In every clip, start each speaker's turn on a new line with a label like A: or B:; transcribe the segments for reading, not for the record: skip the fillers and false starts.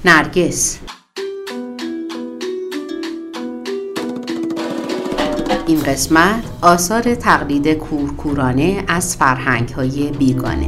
A: نرگس. این قسمت آثار تقلید کورکورانه از فرهنگ‌های بیگانه.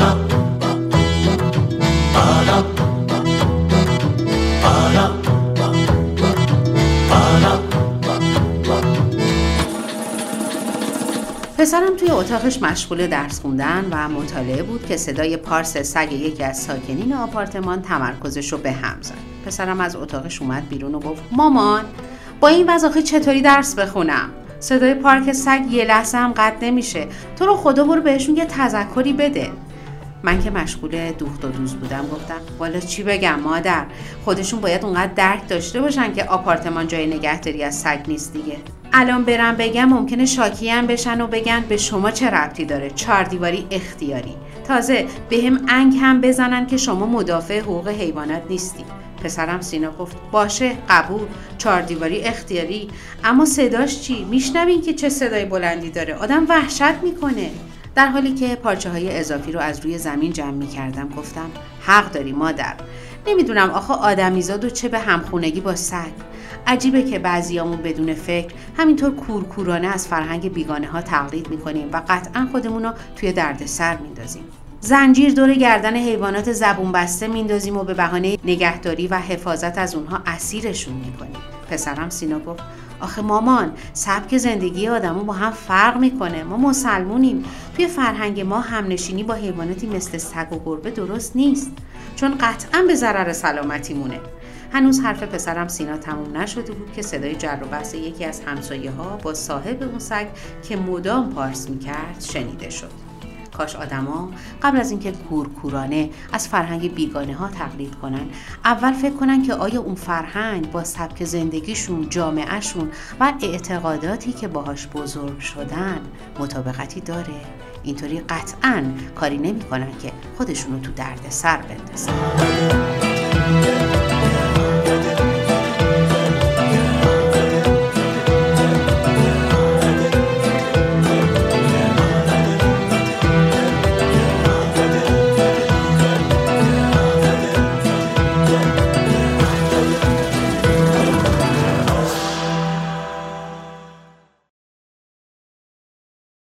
A: پسرم توی اتاقش مشغول درس خوندن و مطالعه بود که صدای پارس سگ یکی از ساکنین آپارتمان تمرکزش رو به هم زد. پسرم از اتاقش اومد بیرون و گفت مامان، با این وضع چطوری درس بخونم؟ صدای پارک سگ یه لحظه هم قطع نمیشه. تو رو خدا برو بهشون یه تذکری بده. من که مشغول دوخت و دوز بودم گفتم والا چی بگم مادر، خودشون باید اونقدر درک داشته باشن که آپارتمان جای نگهداری از سگ نیست دیگه. الان برم بگم ممکنه شاکی هم بشن و بگن به شما چه ربطی داره، 4 دیواری اختیاری. تازه بهم انگ هم بزنن که شما مدافع حقوق حیوانات نیستی. پسرم سینا گفت باشه قبول، 4 دیواری اختیاری، اما صداش چی؟ میشنوین که چه صدای بلندی داره، آدم وحشت میکنه. در حالی که پارچه های اضافی رو از روی زمین جمع میکردم گفتم حق داری مادر، نمیدونم آخه آدمیزاد و چه به همخونگی با سگ. عجیبه که بعضیامون بدون فکر همینطور کورکورانه از فرهنگ بیگانه ها تقلید میکنیم و قطعا خودمون رو توی دردسر میندازیم. زنجیر دور گردن حیوانات زبون بسته میندازیم و به بهانه نگهداری و حفاظت از اونها اسیرشون میکنیم. پسرم سینا گفت آخه مامان، سبک زندگی آدمو با هم فرق میکنه. ما مسلمونیم، توی فرهنگ ما همنشینی با حیواناتی مثل سگ و گربه درست نیست، چون قطعا به ضرر سلامتیمونه. هنوز حرف پسرم سینا تموم نشده بود که صدای جر و بحث یکی از همسایه‌ها با صاحب اون سگ که مدام پارس میکرد شنیده شد. کاش آدما قبل از اینکه کورکورانه از فرهنگ بیگانه ها تقلید کنن، اول فکر کنن که آیا اون فرهنگ با سبک زندگیشون، جامعهشون و اعتقاداتی که باهاش بزرگ شدن مطابقتی داره. اینطوری قطعاً کاری نمی کنن که خودشونو تو دردسر بندازن.